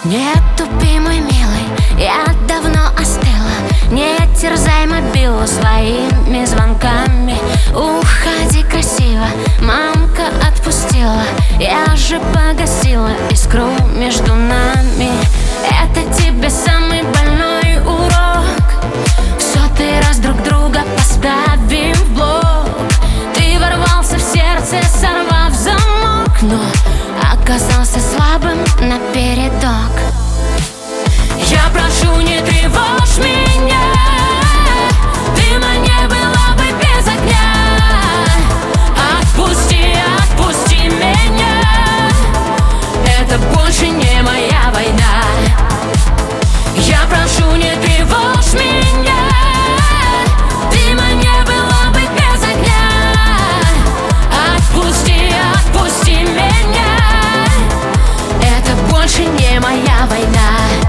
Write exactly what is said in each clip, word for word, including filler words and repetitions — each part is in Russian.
Не тупи, мой милый, я давно остыла. Не терзай мобилу своими звонками. Уходи красиво, мамка отпустила. Я же погасила искру между нами. Это тебе самый больной урок. В сотый раз друг друга поставим в блок. Ты ворвался в сердце, сорвав замок, но оказался слабым напередок. Я прошу, не тревожь меня. Дыма не было бы без огня. Отпусти, отпусти меня. Это больше не моя война. Я прошу, не тревожь меня. Дыма не было бы без огня. Отпусти, отпусти меня. Это больше не моя война.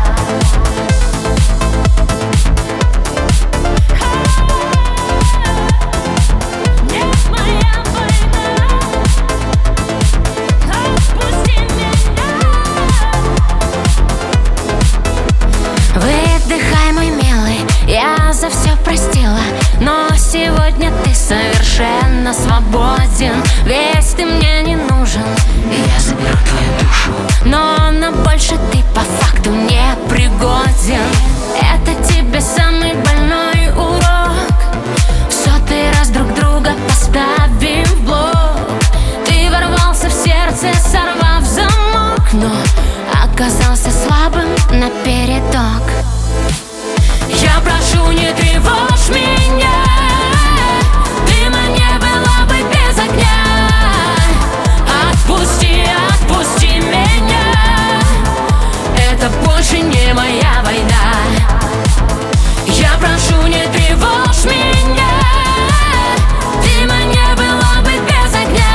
За все простила, но сегодня ты совершенно свободен. Весь ты мне не нужен, и я заберу твою душу, но на больше ты по факту не пригоден. Это тебе самый больной урок. В сотый раз друг друга поставим в блок. Ты ворвался в сердце, сорвав замок, но оказался слабым напередок. Я прошу, не тревожь меня. Дыма не было бы без огня. Отпусти, отпусти меня. Это больше не моя война. Я прошу, не тревожь меня. Дыма не было бы без огня.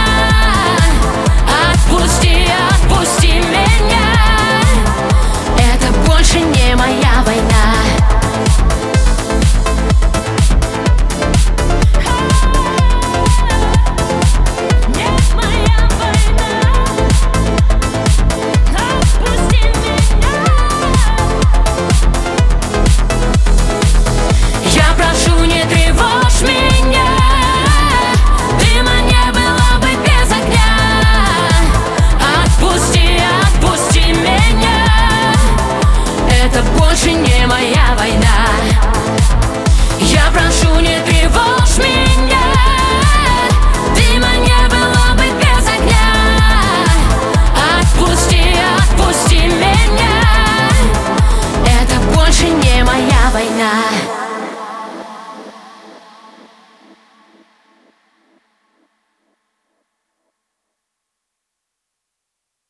Отпусти, отпусти меня. Это больше не моя война. Это больше не моя война. Я прошу, не тревожь.